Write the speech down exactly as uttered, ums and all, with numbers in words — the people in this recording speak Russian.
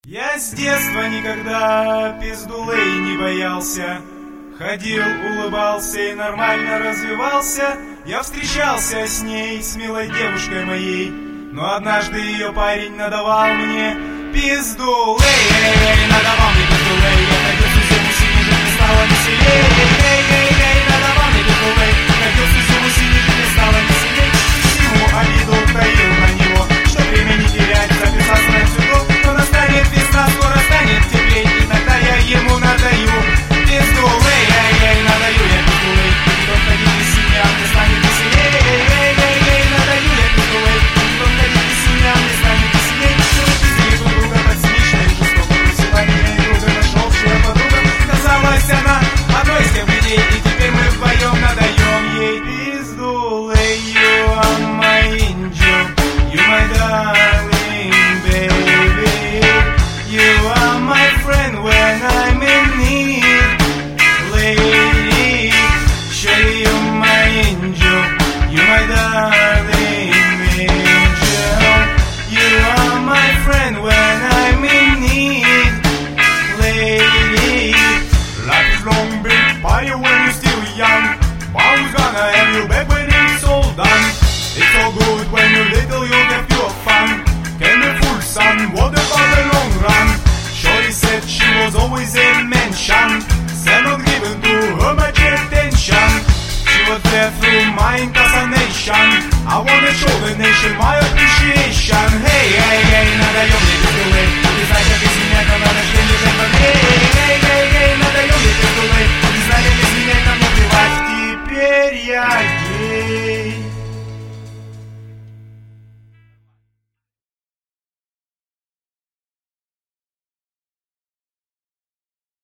Я с детства никогда пиздулей не боялся. Ходил, улыбался и нормально развивался. Я встречался с ней, с милой девушкой моей, но однажды ее парень надавал мне пиздулей. Надавал мне пиздулей. Я ходил всю зиму синий, жить не стало веселей. Надавал мне пиздулей. Ходил всю зиму синий, жить не стало веселей. Всему обиду таил на него, что время не терять, записался на всю. Но настанет весна, скоро станет теплей, и тогда я ему надаю пиздулей. Надаю я пиздулей. Идет ходить без семья, мне станет веселей. Надаю я пиздулей. Идет ходить без семья, мне станет веселей. Пиздили друг друга так цинично и жестоко, бросила меня и друга, нашелшая подруга. Казалось, она одной из тех людей, и теперь мы вдвоем надаем ей пиздулей. You are my angel, you my darling baby. You are my friend when I'm in need. Lady, surely you're my angel, you're my darling angel. You are my friend when I'm in need. Lady, life is long, big party when you're still young. Mom's gonna have you back when it's all done. It's all good when you're little, you'll get your fun. Can be full sun, what about the long run? Shorty said she was always a mention, said not given to her much attention. She was there through my impersonation. I wanna show the nation my appreciation. Hey, hey, hey, надаем мне